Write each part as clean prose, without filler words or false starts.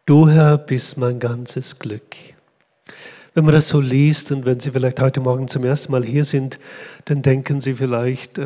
Du, Herr, bist mein ganzes Glück. Wenn man das so liest und wenn Sie vielleicht heute Morgen zum ersten Mal hier sind, dann denken Sie vielleicht,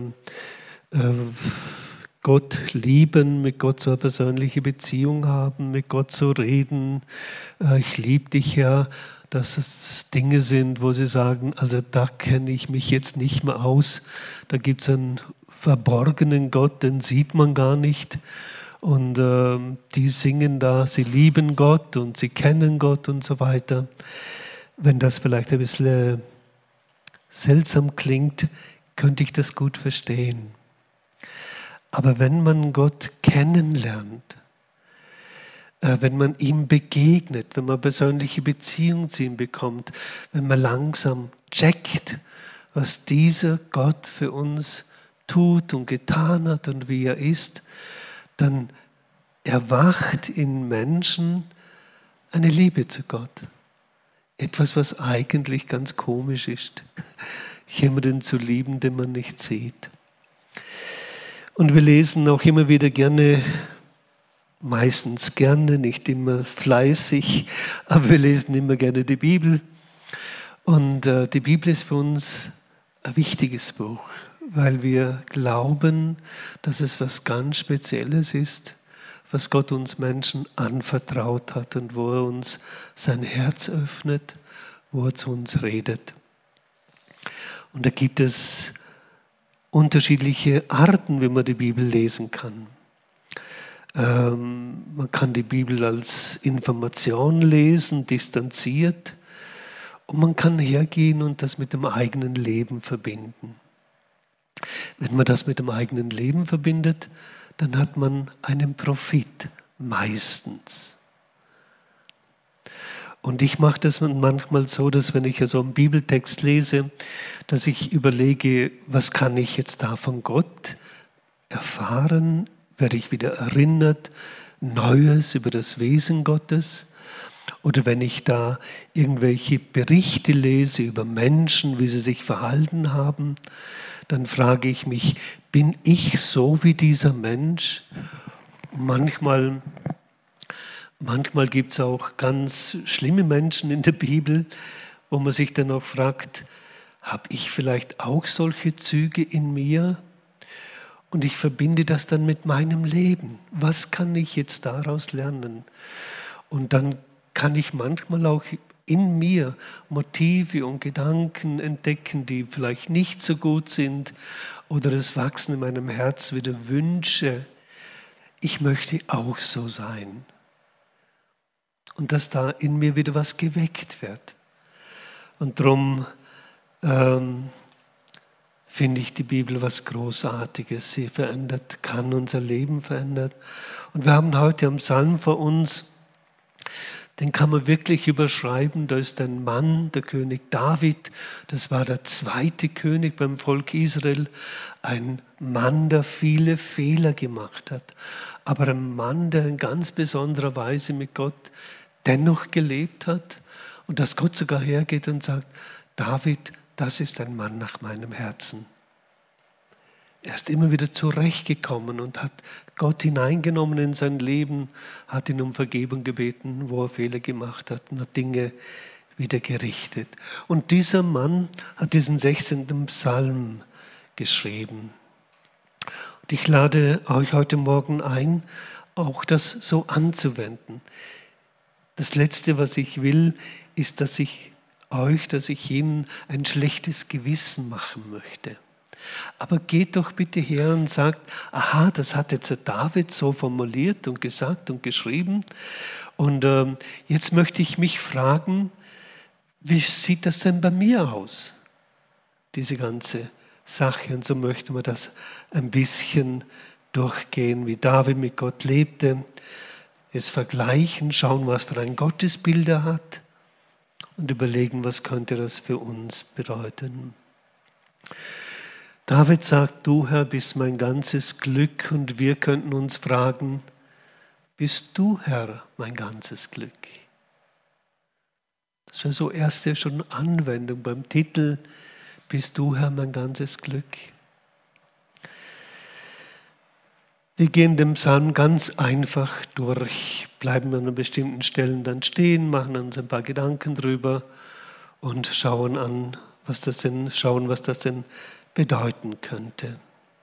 Gott lieben, mit Gott so eine persönliche Beziehung haben, mit Gott so reden, ich liebe dich, Herr, dass es Dinge sind, wo Sie sagen, also da kenne ich mich jetzt nicht mehr aus, da gibt es einen verborgenen Gott, den sieht man gar nicht. Und die singen da, sie lieben Gott und sie kennen Gott und so weiter. Wenn das vielleicht ein bisschen seltsam klingt, könnte ich das gut verstehen. Aber wenn man Gott kennenlernt, wenn man ihm begegnet, wenn man persönliche Beziehung zu ihm bekommt, wenn man langsam checkt, was dieser Gott für uns tut und getan hat und wie er ist, dann erwacht in Menschen eine Liebe zu Gott. Etwas, was eigentlich ganz komisch ist. Jemanden zu lieben, den man nicht sieht. Und wir lesen auch immer wieder gerne, meistens gerne, nicht immer fleißig, aber wir lesen immer gerne die Bibel. Und die Bibel ist für uns ein wichtiges Buch, weil wir glauben, dass es was ganz Spezielles ist, was Gott uns Menschen anvertraut hat und wo er uns sein Herz öffnet, wo er zu uns redet. Und da gibt es unterschiedliche Arten, wie man die Bibel lesen kann. Man kann die Bibel als Information lesen, distanziert, und man kann hergehen und das mit dem eigenen Leben verbinden. Wenn man das mit dem eigenen Leben verbindet, dann hat man einen Profit, meistens. Und ich mache das manchmal so, dass wenn ich also einen Bibeltext lese, dass ich überlege, was kann ich jetzt da von Gott erfahren? Werde ich wieder erinnert? Neues über das Wesen Gottes? Oder wenn ich da irgendwelche Berichte lese über Menschen, wie sie sich verhalten haben, dann frage ich mich, bin ich so wie dieser Mensch? Manchmal gibt es auch ganz schlimme Menschen in der Bibel, wo man sich dann auch fragt, habe ich vielleicht auch solche Züge in mir? Und ich verbinde das dann mit meinem Leben. Was kann ich jetzt daraus lernen? Und dann kann ich manchmal auch in mir Motive und Gedanken entdecken, die vielleicht nicht so gut sind, oder es wachsen in meinem Herz wieder Wünsche. Ich möchte auch so sein. Und dass da in mir wieder was geweckt wird. Und darum finde ich die Bibel was Großartiges. Sie verändert, kann unser Leben verändern. Und wir haben heute am Psalm vor uns, den kann man wirklich überschreiben. Da ist ein Mann, der König David, das war der zweite König beim Volk Israel, ein Mann, der viele Fehler gemacht hat, aber ein Mann, der in ganz besonderer Weise mit Gott dennoch gelebt hat und dass Gott sogar hergeht und sagt, David, das ist ein Mann nach meinem Herzen. Er ist immer wieder zurechtgekommen und hat Gott hineingenommen in sein Leben, hat ihn um Vergebung gebeten, wo er Fehler gemacht hat und hat Dinge wieder gerichtet. Und dieser Mann hat diesen 16. Psalm geschrieben. Und ich lade euch heute Morgen ein, auch das so anzuwenden. Das Letzte, was ich will, ist, dass ich Ihnen ein schlechtes Gewissen machen möchte. Aber geht doch bitte her und sagt, aha, das hat jetzt der David so formuliert und gesagt und geschrieben. Und jetzt möchte ich mich fragen, wie sieht das denn bei mir aus, diese ganze Sache? Und so möchte man das ein bisschen durchgehen, wie David mit Gott lebte, es vergleichen, schauen, was für ein Gottesbild er hat und überlegen, was könnte das für uns bedeuten. David sagt, du Herr bist mein ganzes Glück, und wir könnten uns fragen, bist du Herr mein ganzes Glück? Das wäre so erste schon Anwendung beim Titel, bist du Herr mein ganzes Glück? Wir gehen den Psalm ganz einfach durch, bleiben an bestimmten Stellen dann stehen, machen uns ein paar Gedanken drüber und schauen, was das denn bedeuten könnte.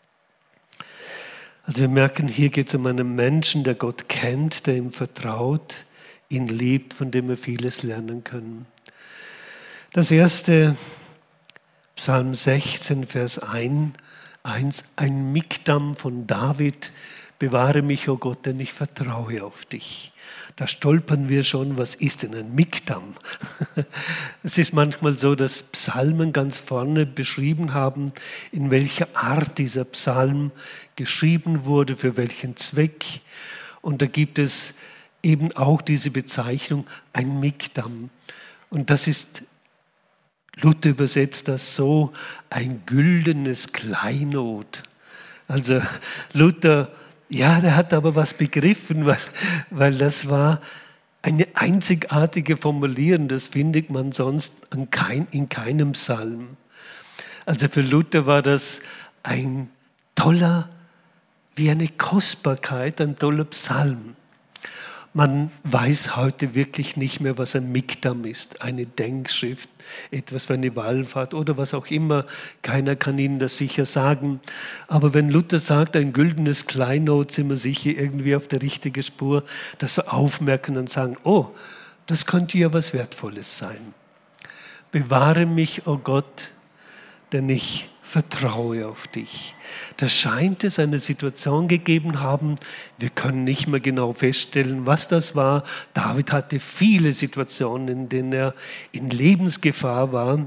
Also wir merken, hier geht es um einen Menschen, der Gott kennt, der ihm vertraut, ihn liebt, von dem wir vieles lernen können. Das erste, Psalm 16, Vers 1, ein Mikdam von David, bewahre mich, o Gott, denn ich vertraue auf dich. Da stolpern wir schon, was ist denn ein Mikdam? Es ist manchmal so, dass Psalmen ganz vorne beschrieben haben, in welcher Art dieser Psalm geschrieben wurde, für welchen Zweck. Und da gibt es eben auch diese Bezeichnung, ein Mikdam. Und das ist, Luther übersetzt das so, ein güldenes Kleinod. Also Luther, ja, der hat aber was begriffen, weil das war eine einzigartige Formulierung, das findet man sonst in keinem Psalm. Also für Luther war das ein toller, wie eine Kostbarkeit, ein toller Psalm. Man weiß heute wirklich nicht mehr, was ein Mikdam ist, eine Denkschrift, etwas für eine Wallfahrt oder was auch immer. Keiner kann Ihnen das sicher sagen. Aber wenn Luther sagt, ein güldenes Kleinod, sind wir sicher irgendwie auf der richtigen Spur, dass wir aufmerken und sagen, oh, das könnte ja was Wertvolles sein. Bewahre mich, o Gott, denn ich vertraue auf dich. Da scheint es eine Situation gegeben haben, wir können nicht mehr genau feststellen, was das war. David hatte viele Situationen, in denen er in Lebensgefahr war,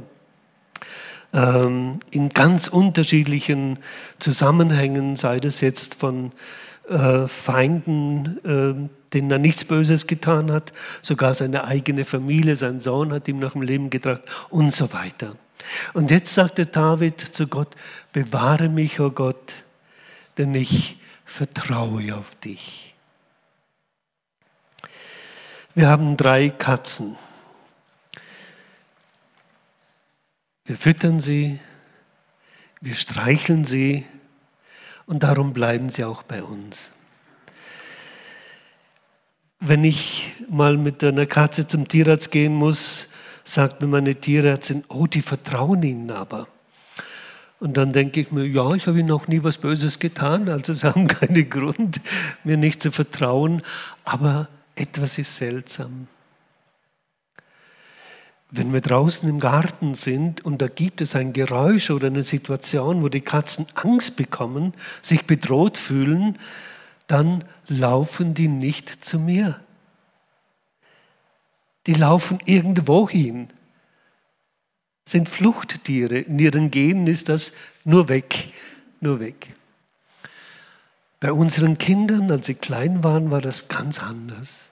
in ganz unterschiedlichen Zusammenhängen, sei das jetzt von Feinden, denen er nichts Böses getan hat, sogar seine eigene Familie, sein Sohn hat ihm nach dem Leben getragen und so weiter. Und jetzt sagte David zu Gott, bewahre mich, o Gott, denn ich vertraue auf dich. Wir haben 3 Katzen. Wir füttern sie, wir streicheln sie und darum bleiben sie auch bei uns. Wenn ich mal mit einer Katze zum Tierarzt gehen muss, sagt mir meine Tierärztin, oh, die vertrauen Ihnen aber. Und dann denke ich mir, ja, ich habe Ihnen noch nie was Böses getan, also Sie haben keinen Grund, mir nicht zu vertrauen. Aber etwas ist seltsam. Wenn wir draußen im Garten sind und da gibt es ein Geräusch oder eine Situation, wo die Katzen Angst bekommen, sich bedroht fühlen, dann laufen die nicht zu mir. Die laufen irgendwo hin. Sind Fluchttiere. In ihren Genen ist das nur weg, nur weg. Bei unseren Kindern, als sie klein waren, war das ganz anders.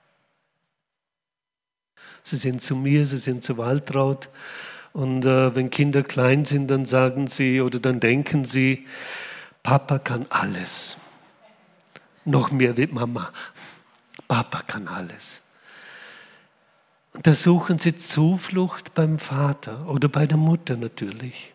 Sie sind zu mir, sie sind zu Waltraud. Und wenn Kinder klein sind, dann sagen sie oder dann denken sie, Papa kann alles. Noch mehr wie Mama. Papa kann alles. Und da suchen sie Zuflucht beim Vater oder bei der Mutter natürlich.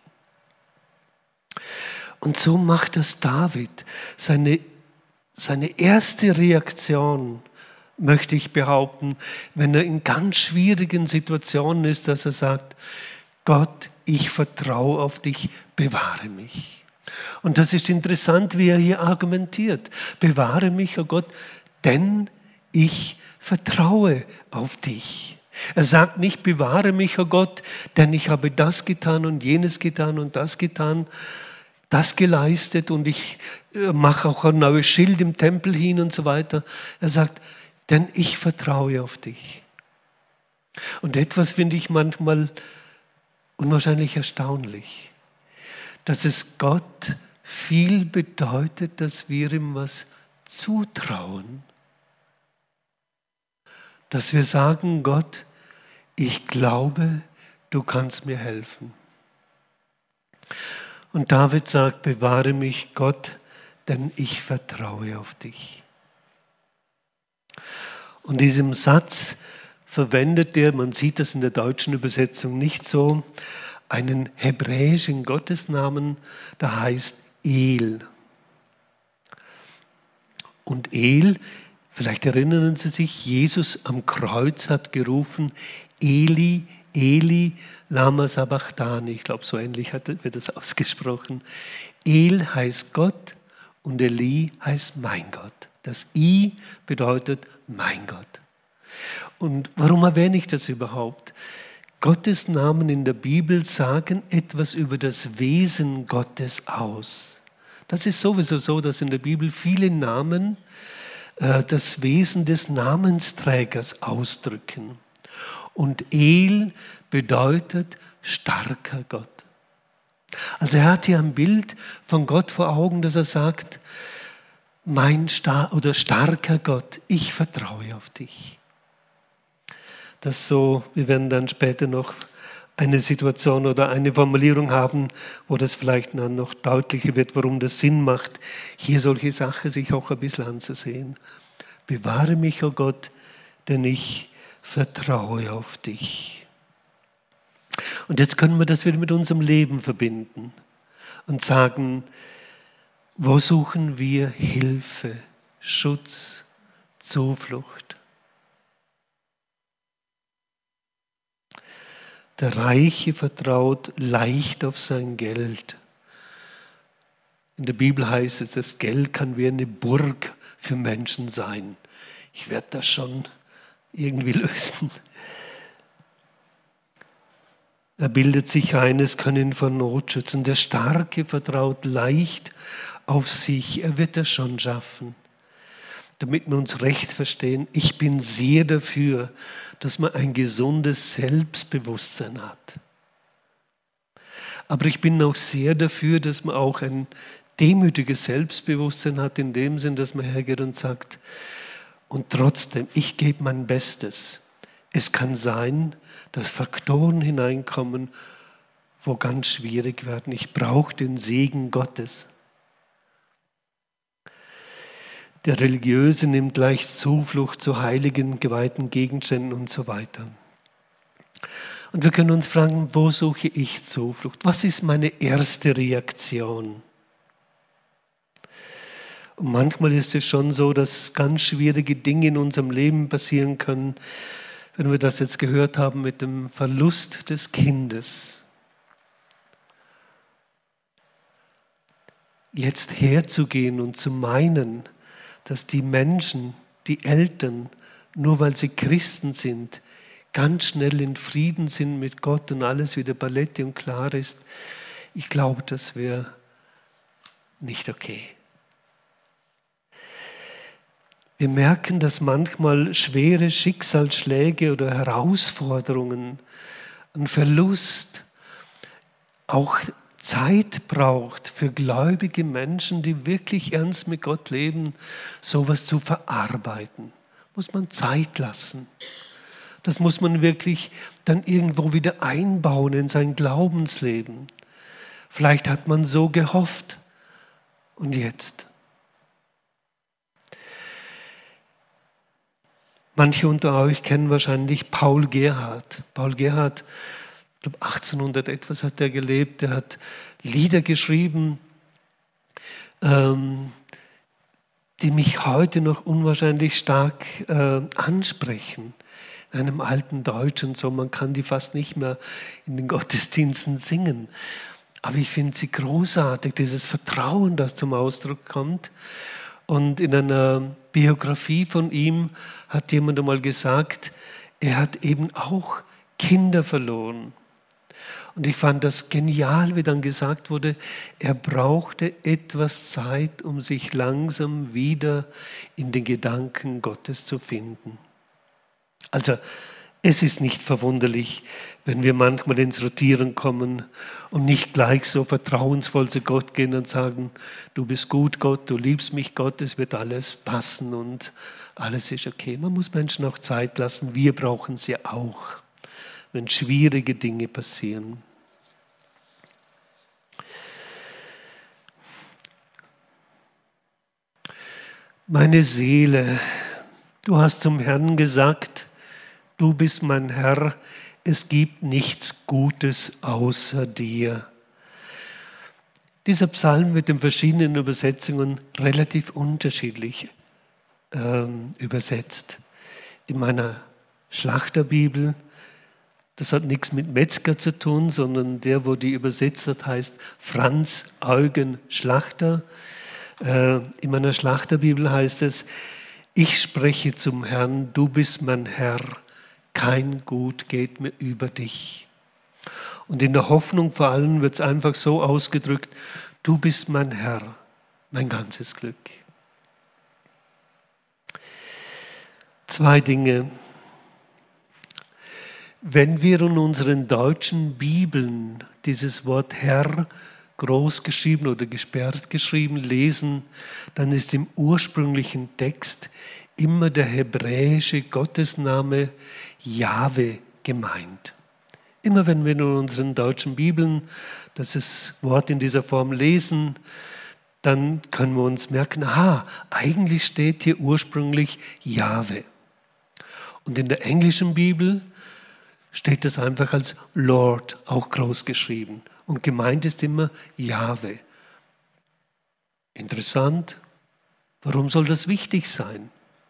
Und so macht das David. Seine erste Reaktion, möchte ich behaupten, wenn er in ganz schwierigen Situationen ist, dass er sagt, Gott, ich vertraue auf dich, bewahre mich. Und das ist interessant, wie er hier argumentiert. Bewahre mich, oh Gott, denn ich vertraue auf dich. Er sagt nicht, bewahre mich, oh Gott, denn ich habe das getan und jenes getan und das getan, das geleistet und ich mache auch ein neues Schild im Tempel hin und so weiter. Er sagt, denn ich vertraue auf dich. Und etwas finde ich manchmal unwahrscheinlich erstaunlich, dass es Gott viel bedeutet, dass wir ihm was zutrauen. Dass wir sagen, Gott, ich glaube, du kannst mir helfen. Und David sagt, bewahre mich, Gott, denn ich vertraue auf dich. Und diesem Satz verwendet er, man sieht das in der deutschen Übersetzung nicht so, einen hebräischen Gottesnamen, der heißt El. Und El, vielleicht erinnern Sie sich, Jesus am Kreuz hat gerufen, Eli, Eli, lama sabachthani. Ich glaube, so ähnlich wird das ausgesprochen. El heißt Gott und Eli heißt mein Gott. Das I bedeutet mein Gott. Und warum erwähne ich das überhaupt? Gottes Namen in der Bibel sagen etwas über das Wesen Gottes aus. Das ist sowieso so, dass in der Bibel viele Namen das Wesen des Namensträgers ausdrücken. Und El bedeutet starker Gott. Also er hat hier ein Bild von Gott vor Augen, dass er sagt, starker Gott, ich vertraue auf dich. Das so, wir werden dann später noch eine Situation oder eine Formulierung haben, wo das vielleicht dann noch deutlicher wird, warum das Sinn macht, hier solche Sachen sich auch ein bisschen anzusehen. Bewahre mich, oh Gott, denn ich vertraue auf dich. Und jetzt können wir das wieder mit unserem Leben verbinden und sagen, wo suchen wir Hilfe, Schutz, Zuflucht? Der Reiche vertraut leicht auf sein Geld. In der Bibel heißt es, das Geld kann wie eine Burg für Menschen sein. Ich werde das schon irgendwie lösen. Er bildet sich ein, es kann ihn vor Not schützen. Der Starke vertraut leicht auf sich. Er wird das schon schaffen. Damit wir uns recht verstehen, ich bin sehr dafür, dass man ein gesundes Selbstbewusstsein hat. Aber ich bin auch sehr dafür, dass man auch ein demütiges Selbstbewusstsein hat, in dem Sinn, dass man hergeht und sagt, und trotzdem, ich gebe mein Bestes. Es kann sein, dass Faktoren hineinkommen, wo ganz schwierig werden. Ich brauche den Segen Gottes. Der Religiöse nimmt leicht Zuflucht zu heiligen, geweihten Gegenständen und so weiter. Und wir können uns fragen, wo suche ich Zuflucht? Was ist meine erste Reaktion? Und manchmal ist es schon so, dass ganz schwierige Dinge in unserem Leben passieren können, wenn wir das jetzt gehört haben mit dem Verlust des Kindes. Jetzt herzugehen und zu meinen, dass die Menschen, die Eltern, nur weil sie Christen sind, ganz schnell in Frieden sind mit Gott und alles wieder Paletti und klar ist, ich glaube, das wäre nicht okay. Wir merken, dass manchmal schwere Schicksalsschläge oder Herausforderungen, ein Verlust, auch Zeit braucht für gläubige Menschen, die wirklich ernst mit Gott leben, sowas zu verarbeiten. Muss man Zeit lassen. Das muss man wirklich dann irgendwo wieder einbauen in sein Glaubensleben. Vielleicht hat man so gehofft. Und jetzt? Manche unter euch kennen wahrscheinlich Paul Gerhardt. Paul Gerhardt, ich glaube 1800 etwas hat er gelebt. Er hat Lieder geschrieben, die mich heute noch unwahrscheinlich stark ansprechen. In einem alten Deutsch und so, man kann die fast nicht mehr in den Gottesdiensten singen. Aber ich finde sie großartig, dieses Vertrauen, das zum Ausdruck kommt. Und in einer Biografie von ihm hat jemand einmal gesagt, er hat eben auch Kinder verloren. Und ich fand das genial, wie dann gesagt wurde, er brauchte etwas Zeit, um sich langsam wieder in den Gedanken Gottes zu finden. Also es ist nicht verwunderlich, wenn wir manchmal ins Rotieren kommen und nicht gleich so vertrauensvoll zu Gott gehen und sagen, du bist gut, Gott, du liebst mich, Gott, es wird alles passen und alles ist okay. Man muss Menschen auch Zeit lassen, wir brauchen sie auch, wenn schwierige Dinge passieren. Meine Seele, du hast zum Herrn gesagt, du bist mein Herr, es gibt nichts Gutes außer dir. Dieser Psalm wird in verschiedenen Übersetzungen relativ unterschiedlich übersetzt. In meiner Schlachterbibel, das hat nichts mit Metzger zu tun, sondern der, wo die übersetzt hat, heißt Franz Eugen Schlachter. In meiner Schlachterbibel heißt es: Ich spreche zum Herrn, du bist mein Herr, kein Gut geht mir über dich. Und in der Hoffnung vor allem wird es einfach so ausgedrückt: Du bist mein Herr, mein ganzes Glück. 2 Dinge. Wenn wir in unseren deutschen Bibeln dieses Wort Herr groß geschrieben oder gesperrt geschrieben lesen, dann ist im ursprünglichen Text immer der hebräische Gottesname Jahwe gemeint. Immer wenn wir in unseren deutschen Bibeln das Wort in dieser Form lesen, dann können wir uns merken, eigentlich steht hier ursprünglich Jahwe. Und in der englischen Bibel steht das einfach als Lord, auch groß geschrieben. Und gemeint ist immer Jahwe. Interessant. Warum soll das wichtig sein?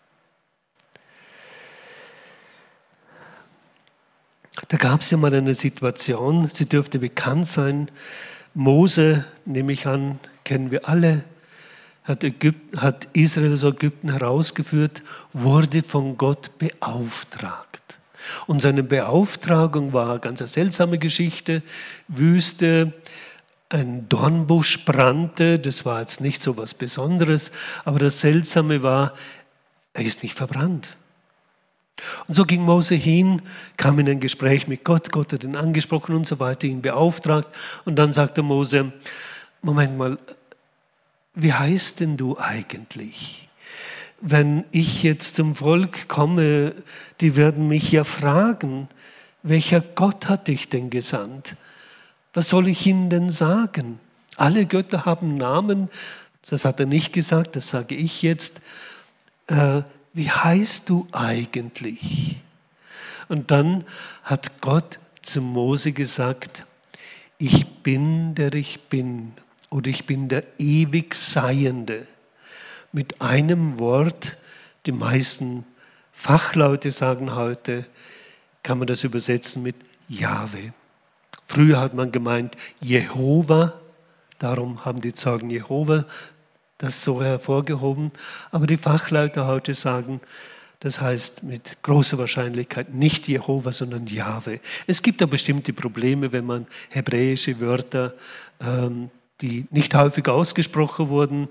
Da gab es ja mal eine Situation, sie dürfte bekannt sein. Mose, nehme ich an, kennen wir alle, hat Israel aus Ägypten herausgeführt, wurde von Gott beauftragt. Und seine Beauftragung war eine ganz seltsame Geschichte. Wüste, ein Dornbusch brannte, das war jetzt nicht so was Besonderes, aber das Seltsame war, er ist nicht verbrannt. Und so ging Mose hin, kam in ein Gespräch mit Gott, Gott hat ihn angesprochen und so weiter, ihn beauftragt. Und dann sagte Mose: Moment mal, wie heißt denn du eigentlich? Wenn ich jetzt zum Volk komme, die werden mich ja fragen, welcher Gott hat dich denn gesandt? Was soll ich ihnen denn sagen? Alle Götter haben Namen, das hat er nicht gesagt, das sage ich jetzt. Wie heißt du eigentlich? Und dann hat Gott zu Mose gesagt: Ich bin, der ich bin, oder ich bin der ewig Seiende. Mit einem Wort, die meisten Fachleute sagen heute, kann man das übersetzen mit Jahwe. Früher hat man gemeint Jehova, darum haben die Zeugen Jehova das so hervorgehoben. Aber die Fachleute heute sagen, das heißt mit großer Wahrscheinlichkeit nicht Jehova, sondern Jahwe. Es gibt da bestimmte Probleme, wenn man hebräische Wörter, die nicht häufig ausgesprochen wurden,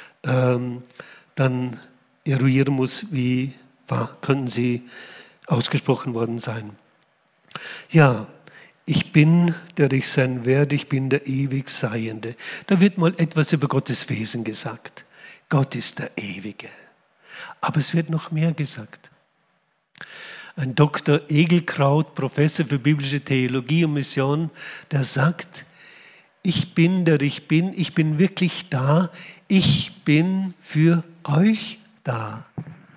dann eruieren muss, wie können sie ausgesprochen worden sein. Ja, ich bin, der ich sein werde, ich bin der ewig Seiende. Da wird mal etwas über Gottes Wesen gesagt. Gott ist der Ewige. Aber es wird noch mehr gesagt. Ein Dr. Egelkraut, Professor für biblische Theologie und Mission, der sagt: Ich bin, der ich bin wirklich da, ich bin für euch da.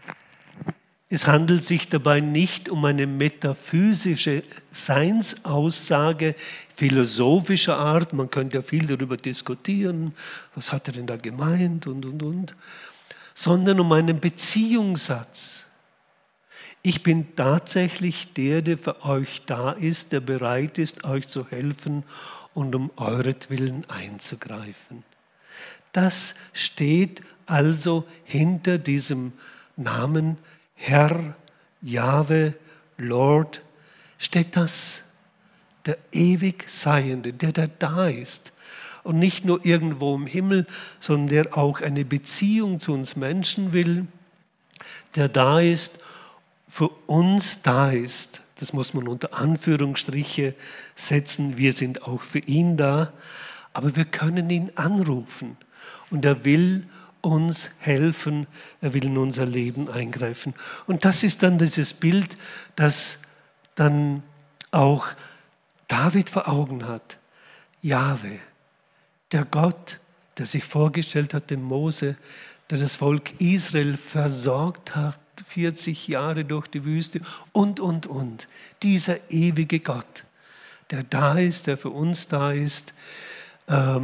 Es handelt sich dabei nicht um eine metaphysische Seinsaussage philosophischer Art, man könnte ja viel darüber diskutieren, was hat er denn da gemeint und, sondern um einen Beziehungssatz. Ich bin tatsächlich der für euch da ist, der bereit ist, euch zu helfen und um euretwillen einzugreifen. Das steht also hinter diesem Namen Herr, Jahwe, Lord, steht das, der ewig Seiende, der da ist. Und nicht nur irgendwo im Himmel, sondern der auch eine Beziehung zu uns Menschen will, der da ist, für uns da ist. Das muss man unter Anführungsstriche setzen. Wir sind auch für ihn da, aber wir können ihn anrufen. Und er will uns helfen, er will in unser Leben eingreifen. Und das ist dann dieses Bild, das dann auch David vor Augen hat. Jahwe, der Gott, der sich vorgestellt hat dem Mose, der das Volk Israel versorgt hat, 40 Jahre durch die Wüste und. Dieser ewige Gott, der da ist, der für uns da ist,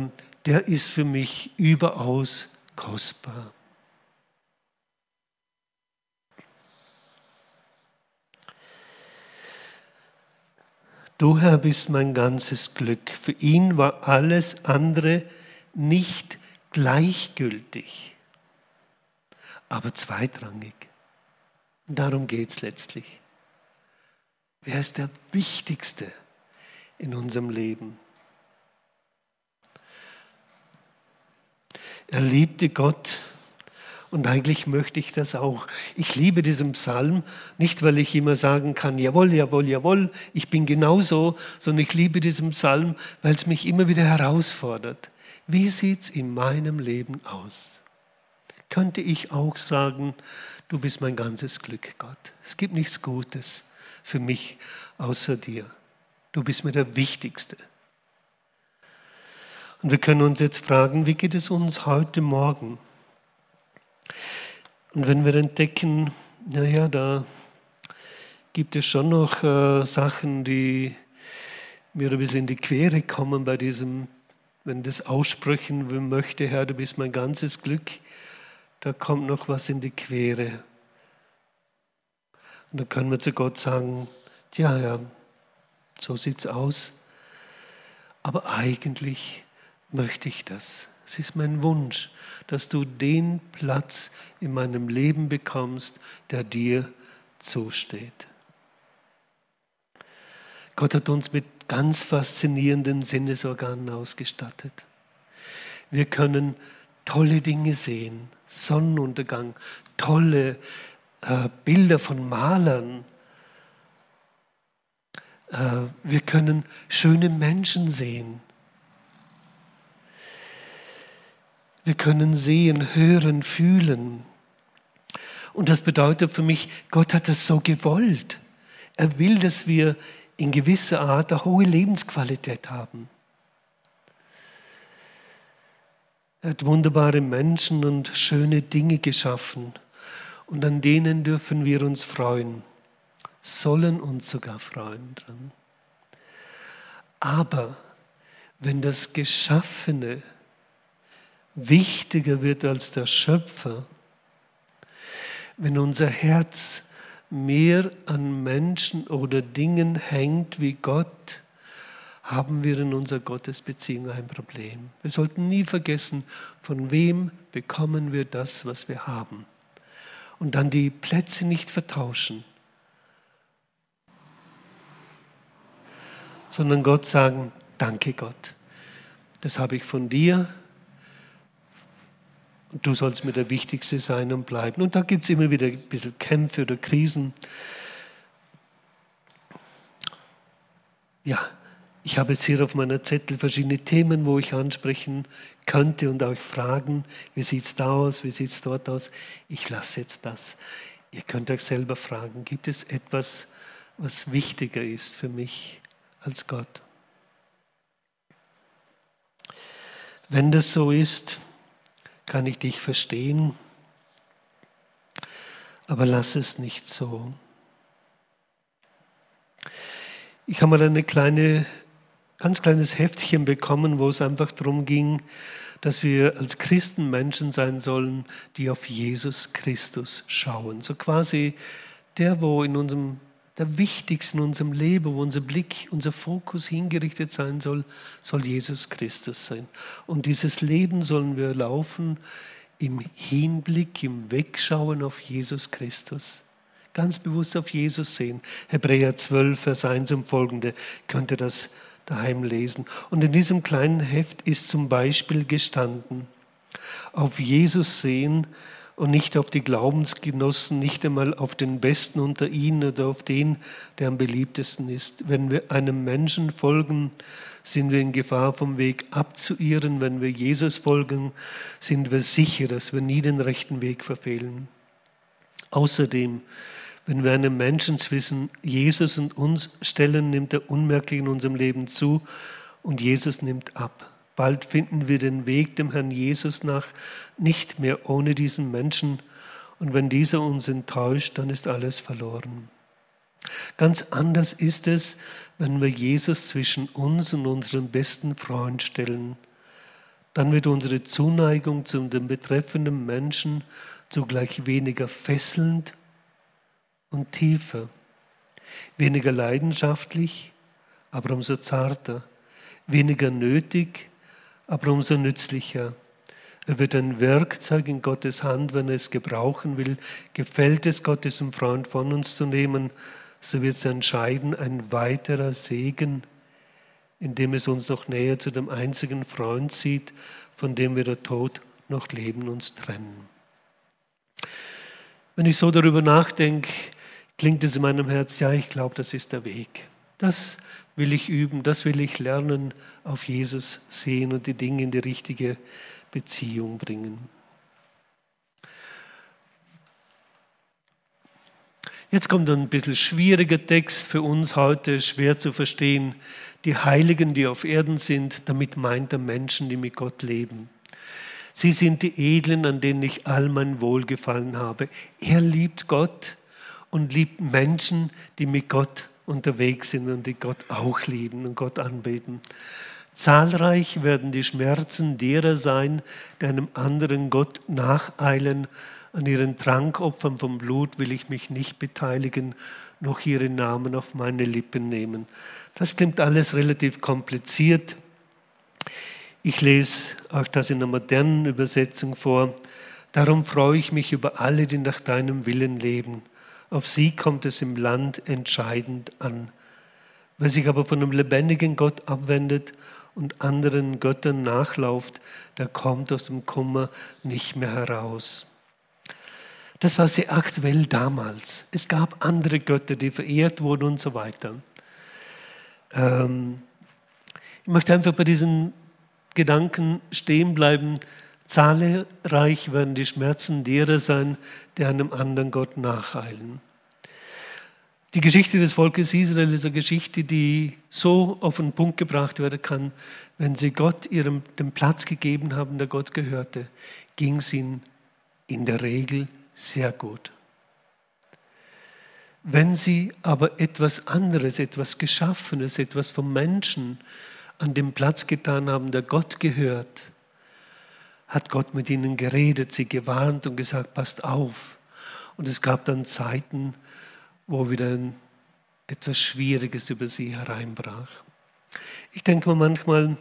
der ist für mich überaus kostbar. Du, Herr, bist mein ganzes Glück. Für ihn war alles andere nicht gleichgültig, aber zweitrangig. Und darum geht es letztlich. Wer ist der Wichtigste in unserem Leben? Er liebte Gott und eigentlich möchte ich das auch. Ich liebe diesen Psalm, nicht weil ich immer sagen kann, jawohl, jawohl, jawohl, ich bin genauso, sondern ich liebe diesen Psalm, weil es mich immer wieder herausfordert. Wie sieht es in meinem Leben aus? Könnte ich auch sagen, du bist mein ganzes Glück, Gott. Es gibt nichts Gutes für mich außer dir. Du bist mir der Wichtigste. Und wir können uns jetzt fragen, wie geht es uns heute Morgen? Und wenn wir entdecken, naja, da gibt es schon noch Sachen, die mir ein bisschen in die Quere kommen bei diesem, wenn das aussprechen möchte, Herr, du bist mein ganzes Glück, da kommt noch was in die Quere. Und dann können wir zu Gott sagen, tja, ja, so sieht's aus. Aber eigentlich möchte ich das. Es ist mein Wunsch, dass du den Platz in meinem Leben bekommst, der dir zusteht. Gott hat uns mit ganz faszinierenden Sinnesorganen ausgestattet. Wir können tolle Dinge sehen, Sonnenuntergang, tolle Bilder von Malern. Wir können schöne Menschen sehen. Wir können sehen, hören, fühlen. Und das bedeutet für mich, Gott hat das so gewollt. Er will, dass wir in gewisser Art eine hohe Lebensqualität haben. Er hat wunderbare Menschen und schöne Dinge geschaffen. Und an denen dürfen wir uns freuen, sollen uns sogar freuen dran. Aber wenn das Geschaffene wichtiger wird als der Schöpfer, wenn unser Herz mehr an Menschen oder Dingen hängt wie Gott, haben wir in unserer Gottesbeziehung ein Problem. Wir sollten nie vergessen, von wem bekommen wir das, was wir haben. Und dann die Plätze nicht vertauschen, sondern Gott sagen, danke Gott, das habe ich von dir und du sollst mir der Wichtigste sein und bleiben. Und da gibt es immer wieder ein bisschen Kämpfe oder Krisen. Ja, ich habe jetzt hier auf meiner Zettel verschiedene Themen, wo ich ansprechen könnte und euch fragen, wie sieht es da aus, wie sieht es dort aus. Ich lasse jetzt das. Ihr könnt euch selber fragen, gibt es etwas, was wichtiger ist für mich als Gott? Wenn das so ist, kann ich dich verstehen, aber lass es nicht so. Ich habe mal ganz kleines Heftchen bekommen, wo es einfach darum ging, dass wir als Christen Menschen sein sollen, die auf Jesus Christus schauen. So quasi der Wichtigste in unserem Leben, wo unser Blick, unser Fokus hingerichtet sein soll, soll Jesus Christus sein. Und dieses Leben sollen wir laufen im Hinblick, im Wegschauen auf Jesus Christus. Ganz bewusst auf Jesus sehen. Hebräer 12, Vers 1 und folgende, könnt ihr das daheim lesen. Und in diesem kleinen Heft ist zum Beispiel gestanden, auf Jesus sehen und nicht auf die Glaubensgenossen, nicht einmal auf den Besten unter ihnen oder auf den, der am beliebtesten ist. Wenn wir einem Menschen folgen, sind wir in Gefahr, vom Weg abzuirren. Wenn wir Jesus folgen, sind wir sicher, dass wir nie den rechten Weg verfehlen. Außerdem, wenn wir einen Menschen zwischen Jesus und uns stellen, nimmt er unmerklich in unserem Leben zu und Jesus nimmt ab. Bald finden wir den Weg dem Herrn Jesus nach nicht mehr ohne diesen Menschen. Und wenn dieser uns enttäuscht, dann ist alles verloren. Ganz anders ist es, wenn wir Jesus zwischen uns und unseren besten Freund stellen. Dann wird unsere Zuneigung zu dem betreffenden Menschen zugleich weniger fesselnd und tiefer, weniger leidenschaftlich aber umso zarter. Weniger nötig, aber umso nützlicher. Er wird ein Werkzeug in Gottes Hand, wenn er es gebrauchen will. Gefällt es Gott, diesen Freund von uns zu nehmen, so wird es entscheiden, ein weiterer Segen, indem es uns noch näher zu dem einzigen Freund zieht, von dem wir der Tod noch Leben uns trennen. Wenn ich so darüber nachdenke, klingt es in meinem Herz, ja, ich glaube, das ist der Weg. Das will ich üben, das will ich lernen, auf Jesus sehen und die Dinge in die richtige Beziehung bringen. Jetzt kommt ein bisschen schwieriger Text für uns heute, schwer zu verstehen. Die Heiligen, die auf Erden sind, damit meint er Menschen, die mit Gott leben. Sie sind die Edlen, an denen ich all mein Wohlgefallen habe. Er liebt Gott und liebt Menschen, die mit Gott unterwegs sind und die Gott auch lieben und Gott anbeten. Zahlreich werden die Schmerzen derer sein, die einem anderen Gott nacheilen. An ihren Trankopfern vom Blut will ich mich nicht beteiligen, noch ihre Namen auf meine Lippen nehmen. Das klingt alles relativ kompliziert. Ich lese auch das in einer modernen Übersetzung vor. Darum freue ich mich über alle, die nach deinem Willen leben. Auf sie kommt es im Land entscheidend an. Wer sich aber von dem lebendigen Gott abwendet und anderen Göttern nachlauft, der kommt aus dem Kummer nicht mehr heraus. Das war sehr aktuell damals. Es gab andere Götter, die verehrt wurden und so weiter. Ich möchte einfach bei diesen Gedanken stehen bleiben. Zahlreich werden die Schmerzen derer sein, die einem anderen Gott nacheilen. Die Geschichte des Volkes Israel ist eine Geschichte, die so auf den Punkt gebracht werden kann, wenn sie Gott den Platz gegeben haben, der Gott gehörte, ging es ihnen in der Regel sehr gut. Wenn sie aber etwas anderes, etwas Geschaffenes, etwas vom Menschen an den Platz getan haben, der Gott gehört, hat Gott mit ihnen geredet, sie gewarnt und gesagt, passt auf. Und es gab dann Zeiten, wo wieder etwas Schwieriges über sie hereinbrach. Ich denke mir manchmal,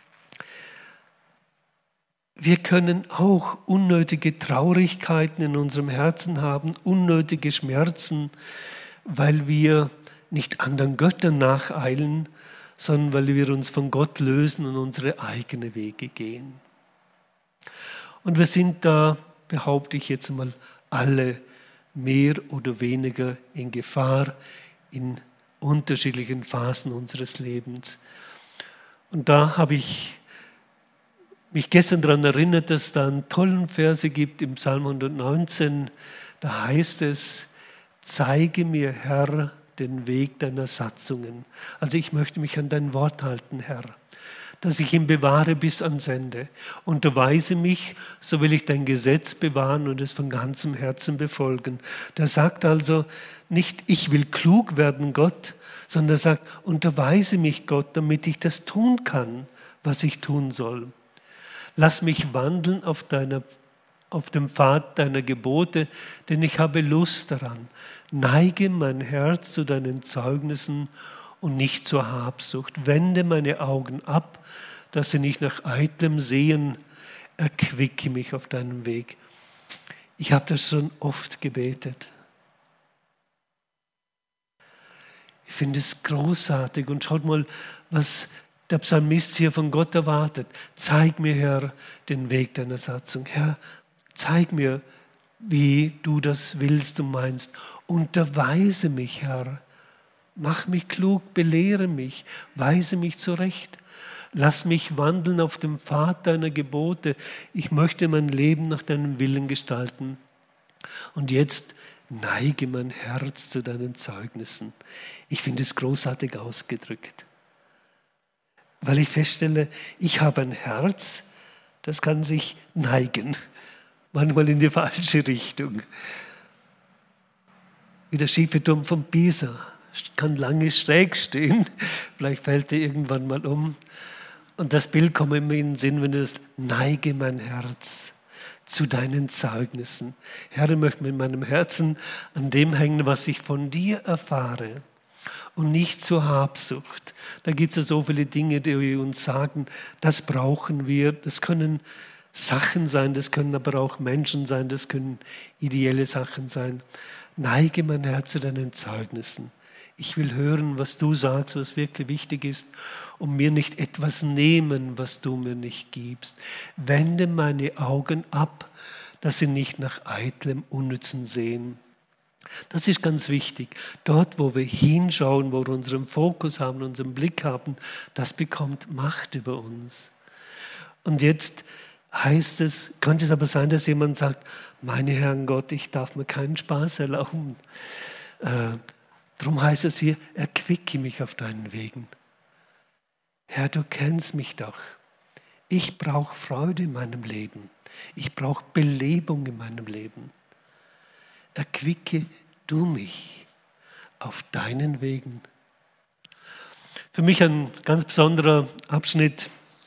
wir können auch unnötige Traurigkeiten in unserem Herzen haben, unnötige Schmerzen, weil wir nicht anderen Göttern nacheilen, sondern weil wir uns von Gott lösen und unsere eigenen Wege gehen. Und wir sind da, behaupte ich jetzt mal, alle mehr oder weniger in Gefahr in unterschiedlichen Phasen unseres Lebens. Und da habe ich mich gestern daran erinnert, dass es da einen tollen Verse gibt im Psalm 119. Da heißt es, zeige mir, Herr, den Weg deiner Satzungen. Also ich möchte mich an dein Wort halten, Herr, dass ich ihn bewahre bis ans Ende. Unterweise mich, so will ich dein Gesetz bewahren und es von ganzem Herzen befolgen. Der sagt also nicht, ich will klug werden, Gott, sondern er sagt, unterweise mich, Gott, damit ich das tun kann, was ich tun soll. Lass mich wandeln auf dem Pfad deiner Gebote, denn ich habe Lust daran. Neige mein Herz zu deinen Zeugnissen und nicht zur Habsucht. Wende meine Augen ab, dass sie nicht nach eitlem sehen. Erquicke mich auf deinem Weg. Ich habe das schon oft gebetet. Ich finde es großartig und schaut mal, was der Psalmist hier von Gott erwartet. Zeig mir, Herr, den Weg deiner Satzung. Herr, zeig mir, wie du das willst und meinst. Unterweise mich, Herr. Mach mich klug, belehre mich, weise mich zurecht. Lass mich wandeln auf dem Pfad deiner Gebote. Ich möchte mein Leben nach deinem Willen gestalten. Und jetzt neige mein Herz zu deinen Zeugnissen. Ich finde es großartig ausgedrückt. Weil ich feststelle, ich habe ein Herz, das kann sich neigen. Manchmal in die falsche Richtung. Wie der schiefe Turm von Pisa. Kann lange schräg stehen. Vielleicht fällt er irgendwann mal um. Und das Bild kommt mir in den Sinn, wenn du das neige mein Herz zu deinen Zeugnissen. Herr, ich möchte mit meinem Herzen an dem hängen, was ich von dir erfahre. und nicht zur Habsucht. Da gibt es ja so viele Dinge, die uns sagen, das brauchen wir. Das können Sachen sein, das können aber auch Menschen sein, das können ideelle Sachen sein. Neige mein Herz zu deinen Zeugnissen. Ich will hören, was du sagst, was wirklich wichtig ist und mir nicht etwas nehmen, was du mir nicht gibst. Wende meine Augen ab, dass sie nicht nach eitlem Unnützen sehen. Das ist ganz wichtig. Dort, wo wir hinschauen, wo wir unseren Fokus haben, unseren Blick haben, das bekommt Macht über uns. Und jetzt heißt es, könnte es aber sein, dass jemand sagt, meine Herren Gott, ich darf mir keinen Spaß erlauben. Darum heißt es hier, erquicke mich auf deinen Wegen. Herr, du kennst mich doch. Ich brauche Freude in meinem Leben. Ich brauche Belebung in meinem Leben. Erquicke du mich auf deinen Wegen. Für mich ein ganz besonderer Abschnitt.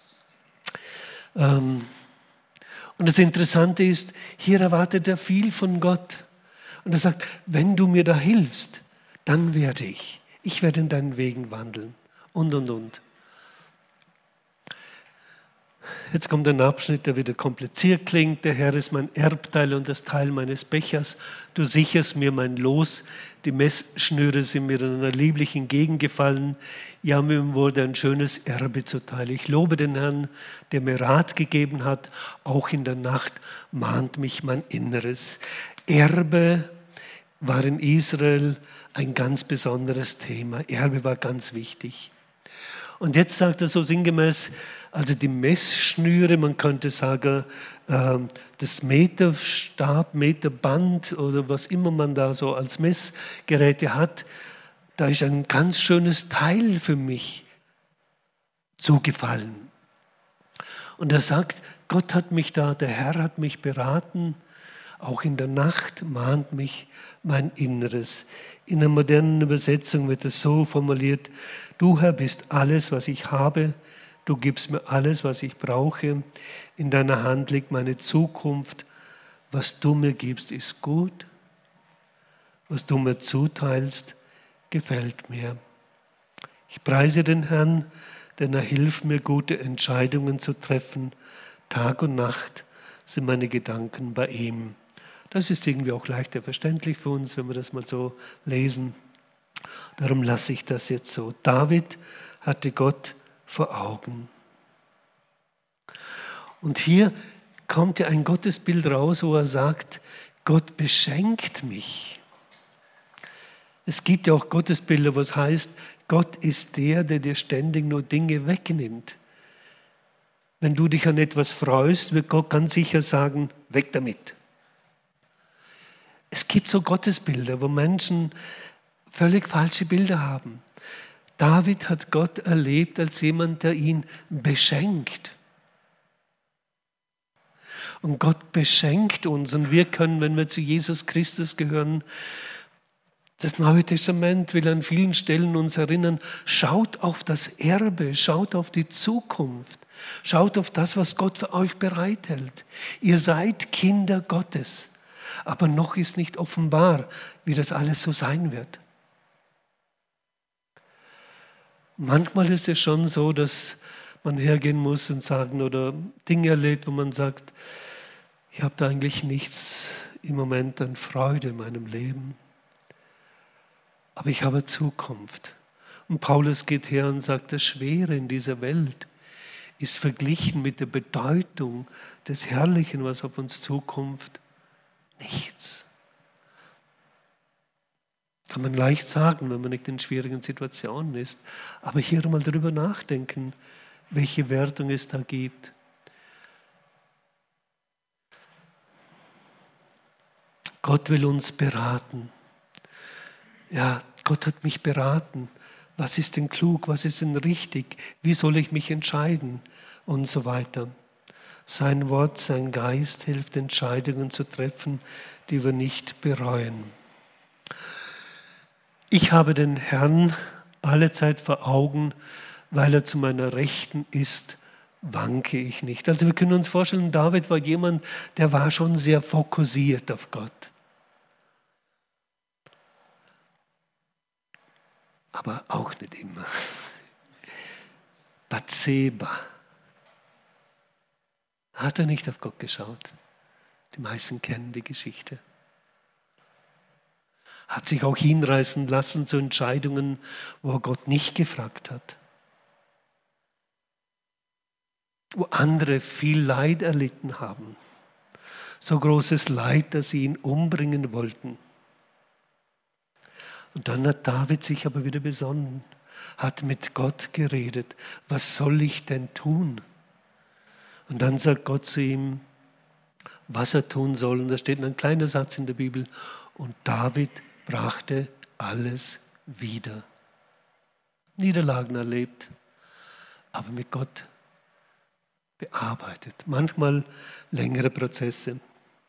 Und das Interessante ist, hier erwartet er viel von Gott. Und er sagt, wenn du mir da hilfst, dann werde ich. Ich werde in deinen Wegen wandeln. Und. Jetzt kommt ein Abschnitt, der wieder kompliziert klingt. Der Herr ist mein Erbteil und das Teil meines Bechers. Du sicherst mir mein Los. Die Messschnüre sind mir in einer lieblichen Gegend gefallen. Ja, mir wurde ein schönes Erbe zuteil. Ich lobe den Herrn, der mir Rat gegeben hat. Auch in der Nacht mahnt mich mein Inneres. Erbe war in Israel ein ganz besonderes Thema. Erbe war ganz wichtig. Und jetzt sagt er so sinngemäß, also die Messschnüre, man könnte sagen, das Meterstab, Meterband oder was immer man da so als Messgeräte hat, da ist ein ganz schönes Teil für mich zugefallen. Und er sagt, Gott hat mich da, der Herr hat mich beraten, auch in der Nacht mahnt mich mein Inneres. In einer modernen Übersetzung wird es so formuliert, du Herr bist alles, was ich habe, du gibst mir alles, was ich brauche, in deiner Hand liegt meine Zukunft, was du mir gibst, ist gut, was du mir zuteilst, gefällt mir. Ich preise den Herrn, denn er hilft mir, gute Entscheidungen zu treffen, Tag und Nacht sind meine Gedanken bei ihm. Das ist irgendwie auch leichter verständlich für uns, wenn wir das mal so lesen. Darum lasse ich das jetzt so. David hatte Gott vor Augen. Und hier kommt ja ein Gottesbild raus, wo er sagt, Gott beschenkt mich. Es gibt ja auch Gottesbilder, wo es heißt, Gott ist der dir ständig nur Dinge wegnimmt. Wenn du dich an etwas freust, wird Gott ganz sicher sagen, weg damit. Es gibt so Gottesbilder, wo Menschen völlig falsche Bilder haben. David hat Gott erlebt als jemand, der ihn beschenkt. Und Gott beschenkt uns und wir können, wenn wir zu Jesus Christus gehören, das Neue Testament will an vielen Stellen uns erinnern, schaut auf das Erbe, schaut auf die Zukunft, schaut auf das, was Gott für euch bereithält. Ihr seid Kinder Gottes, aber noch ist nicht offenbar, wie das alles so sein wird. Manchmal ist es schon so, dass man hergehen muss und sagen oder Dinge erlebt, wo man sagt, ich habe da eigentlich nichts im Moment an Freude in meinem Leben. Aber ich habe Zukunft. Und Paulus geht her und sagt, das Schwere in dieser Welt ist verglichen mit der Bedeutung des Herrlichen, was auf uns zukommt, nichts. Kann man leicht sagen, wenn man nicht in schwierigen Situationen ist. Aber hier einmal darüber nachdenken, welche Wertung es da gibt. Gott will uns beraten. Ja, Gott hat mich beraten. Was ist denn klug? Was ist denn richtig? Wie soll ich mich entscheiden? Und so weiter. Sein Wort, sein Geist hilft, Entscheidungen zu treffen, die wir nicht bereuen. Ich habe den Herrn allezeit vor Augen, weil er zu meiner Rechten ist, wanke ich nicht. Also wir können uns vorstellen, David war jemand, der war schon sehr fokussiert auf Gott. aber auch nicht immer. Bathseba. Hat er nicht auf Gott geschaut? Die meisten kennen die Geschichte. Hat sich auch hinreißen lassen zu Entscheidungen, wo er Gott nicht gefragt hat. Wo andere viel Leid erlitten haben. So großes Leid, dass sie ihn umbringen wollten. Und dann hat David sich aber wieder besonnen, hat mit Gott geredet. Was soll ich denn tun? Und dann sagt Gott zu ihm, was er tun soll. Und da steht ein kleiner Satz in der Bibel. Und David brachte alles wieder. Niederlagen erlebt, aber mit Gott bearbeitet. Manchmal längere Prozesse.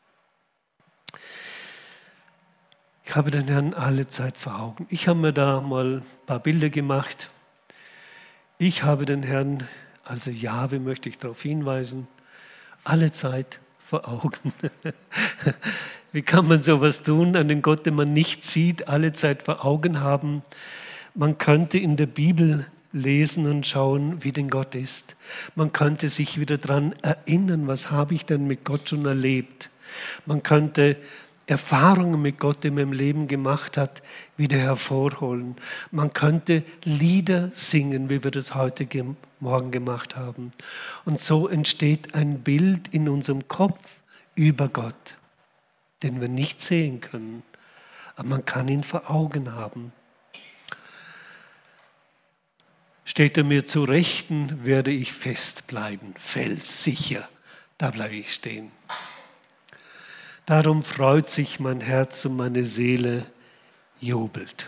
Ich habe den Herrn alle Zeit vor Augen. Ich habe mir da mal ein paar Bilder gemacht. Ich habe den Herrn, also Jahwe möchte ich darauf hinweisen, alle Zeit vor Augen. Wie kann man sowas tun, einen Gott, den man nicht sieht, alle Zeit vor Augen haben? Man könnte in der Bibel lesen und schauen, wie denn Gott ist. Man könnte sich wieder daran erinnern, was habe ich denn mit Gott schon erlebt. Man könnte Erfahrungen mit Gott, die man im Leben gemacht hat, wieder hervorholen. Man könnte Lieder singen, wie wir das heute Morgen gemacht haben. Und so entsteht ein Bild in unserem Kopf über Gott, den wir nicht sehen können, aber man kann ihn vor Augen haben. Steht er mir zu Rechten, werde ich fest bleiben, felssicher, da bleibe ich stehen. Darum freut sich mein Herz und meine Seele jubelt.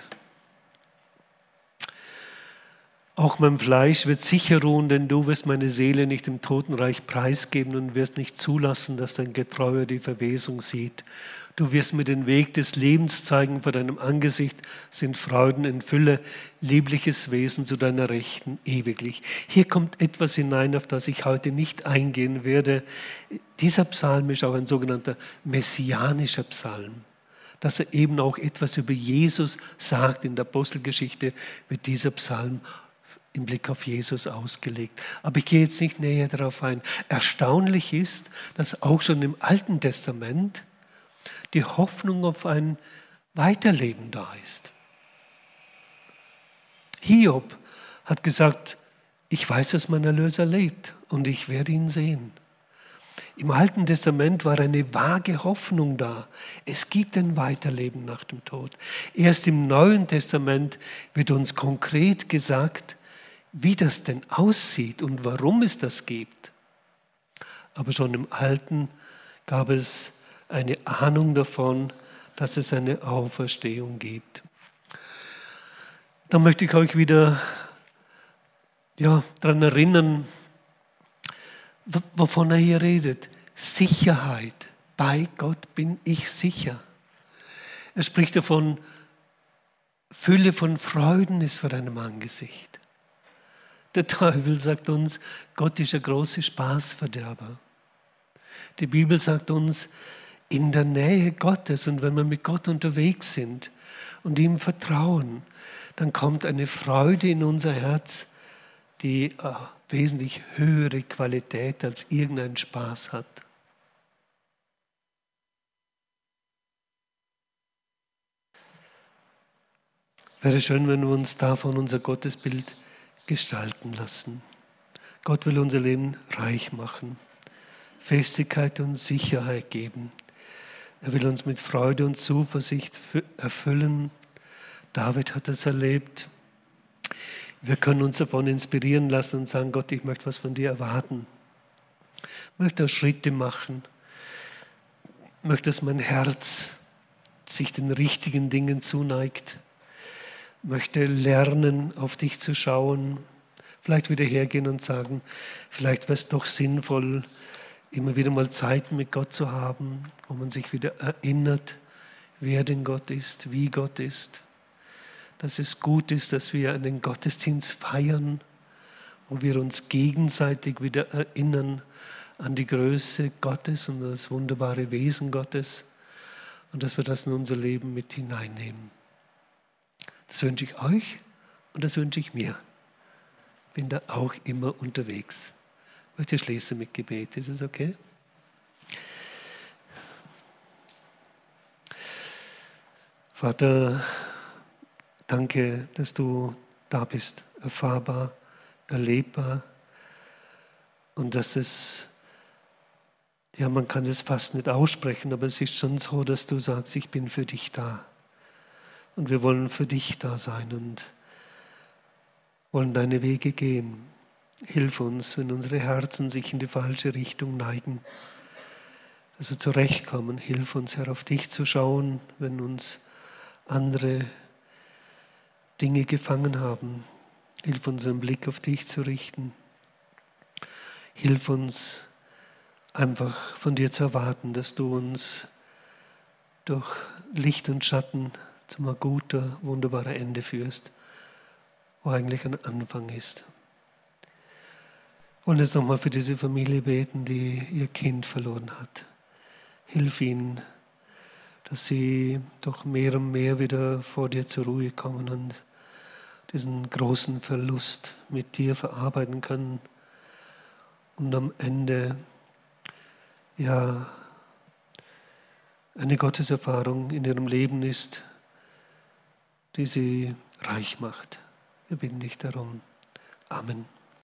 Auch mein Fleisch wird sicher ruhen, denn du wirst meine Seele nicht im Totenreich preisgeben und wirst nicht zulassen, dass dein Getreuer die Verwesung sieht. Du wirst mir den Weg des Lebens zeigen, vor deinem Angesicht sind Freuden in Fülle, liebliches Wesen zu deiner Rechten ewiglich. Hier kommt etwas hinein, auf das ich heute nicht eingehen werde. Dieser Psalm ist auch ein sogenannter messianischer Psalm. Dass er eben auch etwas über Jesus sagt in der Apostelgeschichte, wird dieser Psalm im Blick auf Jesus ausgelegt. Aber ich gehe jetzt nicht näher darauf ein. Erstaunlich ist, dass auch schon im Alten Testament die Hoffnung auf ein Weiterleben da ist. Hiob hat gesagt, ich weiß, dass mein Erlöser lebt und ich werde ihn sehen. Im Alten Testament war eine vage Hoffnung da. Es gibt ein Weiterleben nach dem Tod. Erst im Neuen Testament wird uns konkret gesagt, wie das denn aussieht und warum es das gibt. Aber schon im Alten gab es eine Ahnung davon, dass es eine Auferstehung gibt. Da möchte ich euch wieder daran erinnern, wovon er hier redet. Sicherheit. Bei Gott bin ich sicher. Er spricht davon, Fülle von Freuden ist vor deinem Angesicht. Der Teufel sagt uns, Gott ist ein großer Spaßverderber. Die Bibel sagt uns, in der Nähe Gottes und wenn wir mit Gott unterwegs sind und ihm vertrauen, dann kommt eine Freude in unser Herz, die wesentlich höhere Qualität als irgendein Spaß hat. Wäre schön, wenn wir uns davon unser Gottesbild gestalten lassen. Gott will unser Leben reich machen, Festigkeit und Sicherheit geben. Er will uns mit Freude und Zuversicht erfüllen. David hat es erlebt. Wir können uns davon inspirieren lassen und sagen, Gott, ich möchte was von dir erwarten. Ich möchte Schritte machen. Ich möchte, dass mein Herz sich den richtigen Dingen zuneigt. Ich möchte lernen, auf dich zu schauen. Vielleicht wieder hergehen und sagen, vielleicht wäre es doch sinnvoll, immer wieder mal Zeiten mit Gott zu haben, wo man sich wieder erinnert, wer denn Gott ist, wie Gott ist. Dass es gut ist, dass wir einen Gottesdienst feiern, wo wir uns gegenseitig wieder erinnern an die Größe Gottes und das wunderbare Wesen Gottes und dass wir das in unser Leben mit hineinnehmen. Das wünsche ich euch Und das wünsche ich mir. Bin da auch immer unterwegs. Ich möchte schließen mit Gebet. Ist es okay? Vater, danke, dass du da bist, erfahrbar, erlebbar und dass es, ja, man kann es fast nicht aussprechen, aber es ist schon so, dass du sagst, ich bin für dich da. Und wir wollen für dich da sein und wollen deine Wege gehen. Hilf uns, wenn unsere Herzen sich in die falsche Richtung neigen, dass wir zurechtkommen. Hilf uns, Herr, auf dich zu schauen, wenn uns andere Dinge gefangen haben. Hilf uns, einen Blick auf dich zu richten. Hilf uns, einfach von dir zu erwarten, dass du uns durch Licht und Schatten zum ein guter, wunderbarer Ende führst, wo eigentlich ein Anfang ist. Wir wollen jetzt nochmal für diese Familie beten, die ihr Kind verloren hat. Hilf ihnen, dass sie doch mehr und mehr wieder vor dir zur Ruhe kommen und diesen großen Verlust mit dir verarbeiten können und am Ende ja eine Gotteserfahrung in ihrem Leben ist, die sie reich macht. Wir bitten dich darum. Amen.